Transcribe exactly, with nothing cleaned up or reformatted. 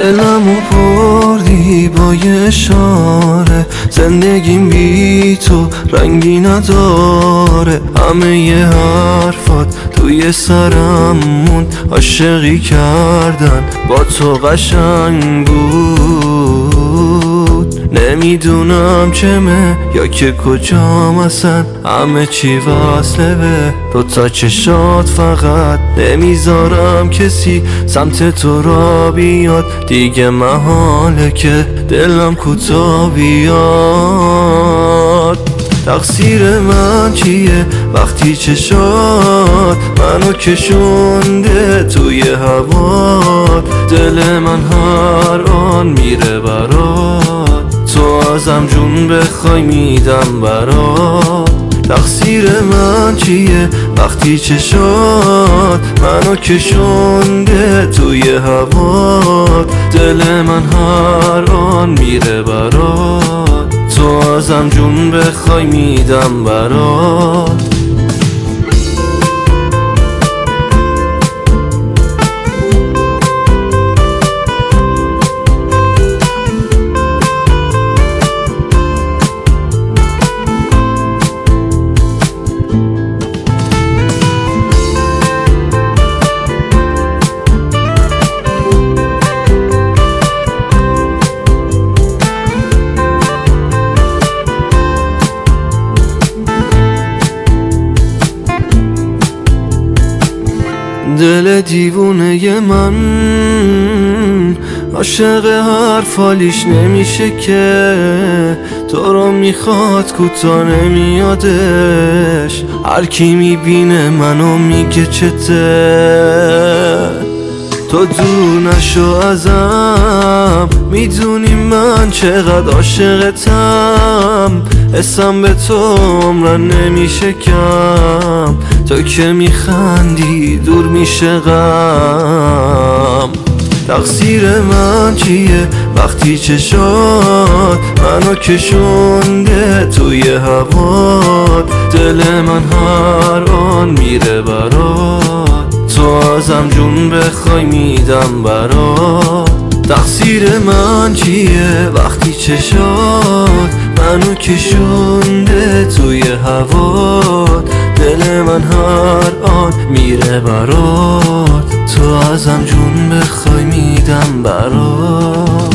دلمو بردی با یه اشاره، زندگیم بی تو رنگی نداره. همه یه حرفات توی سرم موند، عاشقی کردن با تو قشنگ بود. نمیدونم چمه یا که کجام اصلا، همه چی وصله به دو تا چشات فقط. نمیذارم کسی سمت تو را بیاد، دیگه محاله که دلم کوتا بیاد. تقصیر من چیه وقتی چشات منو کشونده توی هوات؟ دل من هر آن میره برات، تو ازم جون بخوای میدم برات. تقصیر من چیه وقتی چشات منو کشونده توی هوات؟ دل من هر آن میره برات، تو ازم جون بخوای میدم برات. دل دیوونه من عاشق هر فالیش نمیشه که، تو رو میخواد کوتا نمیادش. هر کی میبینه منو میگه چته، تو دور نشو ازم، میدونی من چقدر عاشقتم. اسم به تو عمرن نمیشه کم، تو که میخندی دور میشه غم. تقصیر من چیه وقتی چشات منو کشونده توی هوات؟ دل من هر آن میره برات، تو ازم جون بخوای میدم برات. تقصیر من چیه وقتی چشات منو کشونده توی هوات؟ دل من هر آن میره برات، تو ازم جون بخوای میدم برات.